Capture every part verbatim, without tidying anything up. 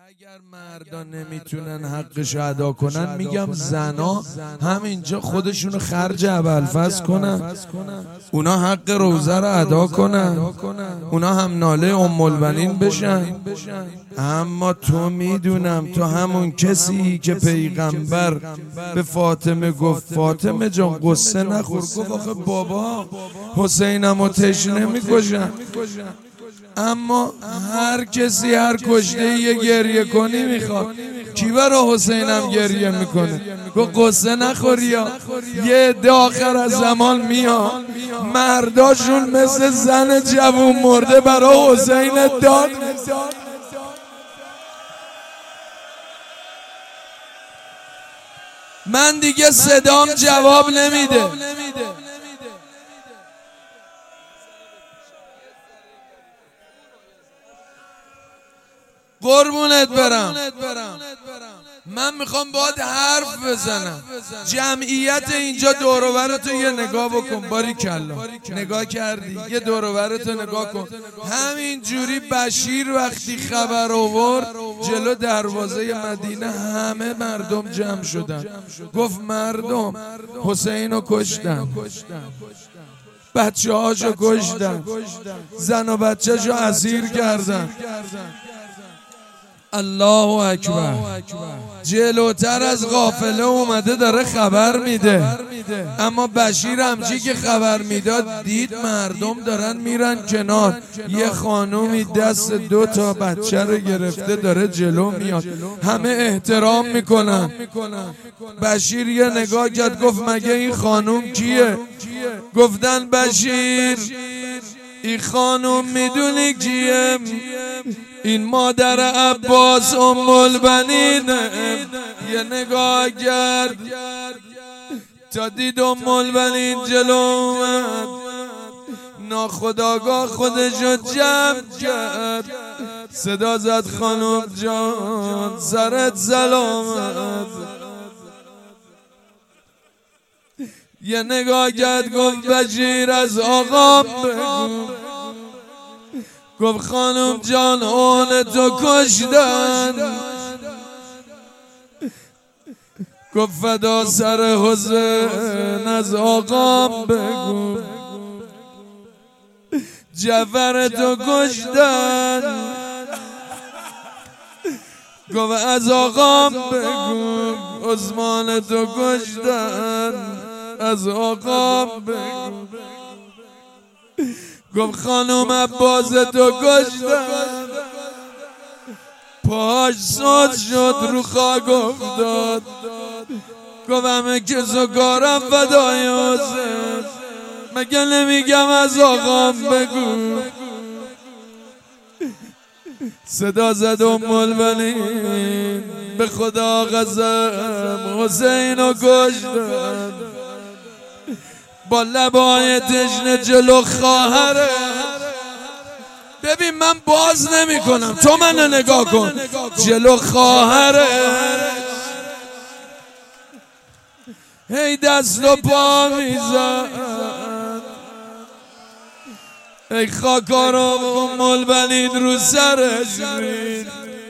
اگر مردا نمیتونن حقشو ادا کنن، میگم زنا همینجا خودشونو خرج ابوالفضل کنن، اونا حق روزه رو ادا کنن، اونا هم ناله ام البنین بشن. اما تو میدونم تو همون کسی که پیغمبر به فاطمه گفت فاطمه جان قصه نخور، گفت آخه بابا حسینمو تشنه میکشن. اما هر کسی هر کشته یه گریه کنی میخواد. کی برا حسینم گریه میکنه؟ گو قصه نخوری. یا یه عده آخر از زمان میاد مرداشون مثل زن جوون مرده برا حسین داد. من دیگه صدام جواب نمیده. قربونت برم، من میخوام باید حرف بزنم. جمعیت اینجا دور و برتو یه نگاه بکن. باری کلا نگاه کردی؟ یه دور و برتو نگاه کن. همین جوری بشیر وقتی خبر آورد جلو دروازه مدینه همه مردم جمع شدن. گفت مردم حسینو کشتن، بچه هاشو کشتن، زن و بچه شو اسیر کردن. الله اکبر. جلوتر از قافله اومده داره خبر میده. اما بشیر همچی که خبر میداد دید مردم دارن میرن کنار، یه خانومی دست دو تا بچه رو گرفته داره جلو میاد، همه احترام میکنن. بشیر یه نگاه کرد گفت مگه این خانوم کیه؟ گفتن بشیر این خانوم میدونی کیه؟ این مادر عباس ام البنین. یه نگاه کرد تا دید ام البنین جلو اومد، ناخودآگاه خودشو جمع کرد، صدا زد خانم جان سرت سلامت. یه نگاه کرد گفت بشیر از آقام بگو. گفت خانم جان اون تو کشتن. گفت فدا سر حسین از آقام بگو. جعفر تو کشتن. گفت از آقام بگو. عثمان تو کشتن، از آقام بگو. گفت خانم عباس تو کشتن. پاش سود شد رو خاک افتاد. گفت همه کس و کارم فدای حسین، مگه نمیگم از آقام بگو. صدا زد ام البنین به خدا قسم حسین رو کشتن. با لبای تشنه جلو خواهره. ببین من باز نمی کنم، تو منو نگاه کن. جلو خواهره هی دست و پا میزن. ای خاکارا و ام البنین رو سرش رید.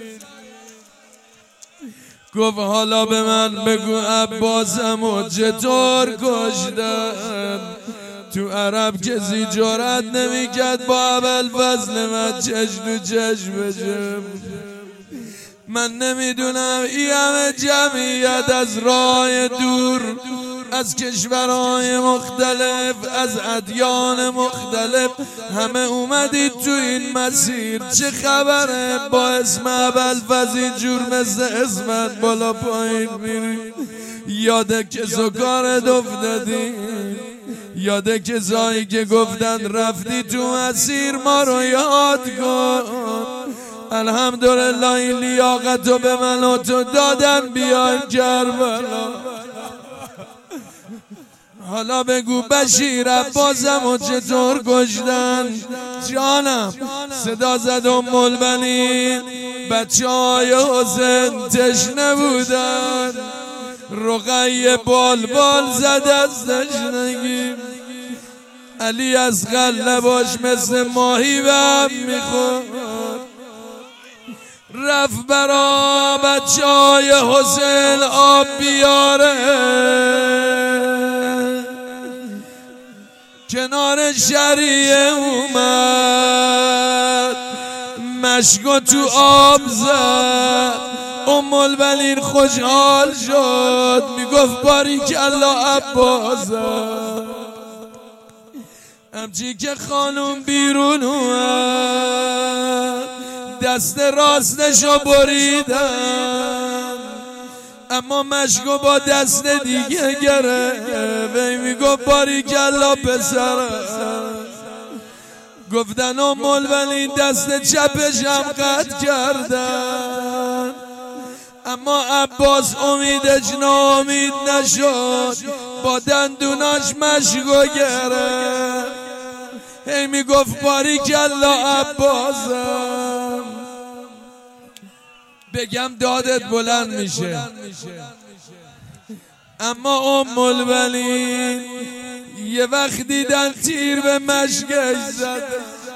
گفت حالا به من بگو عباسمو چطور کشتن؟ تو عرب کسی جرأت نمیکرد با ابوالفضل من چش تو چش بشم. من نمیدونم این همه جمعیت از راه دور، از کشورهای مختلف، از ادیان مختلف، همه اومدید تو این مسیر. چه خبره با اسم ابوالفضل جور مثل اسمت بالا پایین میری؟ یاد کس و کارت افتادی؟ یاد کسایی که گفتن رفتی تو مسیر ما رو یاد کن. الحمدلله این لیاقتو به من و تو دادن بیان کربلا. حالا بگو بشیر عباسمو چطور کشتن؟ جانم صدا زد ام البنین. بچه های حسین تشنه بودن، رقیه بال بال زد از تشنگی. علی از غله باش مثل ماهی به هم میخورد. رفت برا بچه های حسین آب بیاره، کنار شریعه اومد مشکو تو آب زد. ام البنین خوشحال شد میگفت باریکالله عباسه. همچی که خانوم بیرون اومد دست راستشو بریدم، اما مشکو با دست دیگه گرفت. وی میگفت باریکالله پسرم. گفتن ام البنین دست چپش هم قطع کردن، اما عباس امیدش ناامید نشد، با دندوناش مشکو گرفت. هی میگفت باریکالله عباسم. بگم دادت بلند میشه، اما ام البنین یه وقت دیدن تیر به مشکش زد،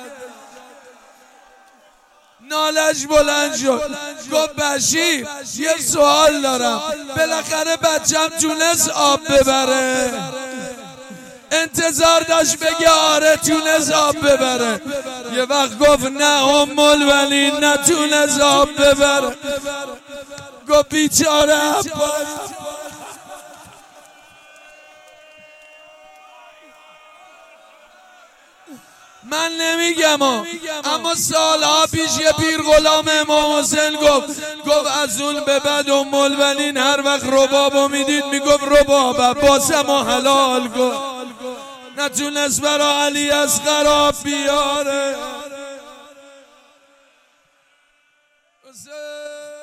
نالش بلند شد. گفت بشیر یه سوال دارم، بالاخره بچم تونست آب ببره؟ انتظار داشت بگه آره تونست آب ببره. یه وقت گفت نه ام البنین نتونست آب ببره. گفت بیچاره عباس. من نمیگم ها، اما سالها پیش یه پیر غلام امام حسین گفت گفت از اون به بعد ام البنین هر وقت ربابو میدید میگفت رباب عباسمو حلال کن. نتونست برا علی اصغر آب بیاره.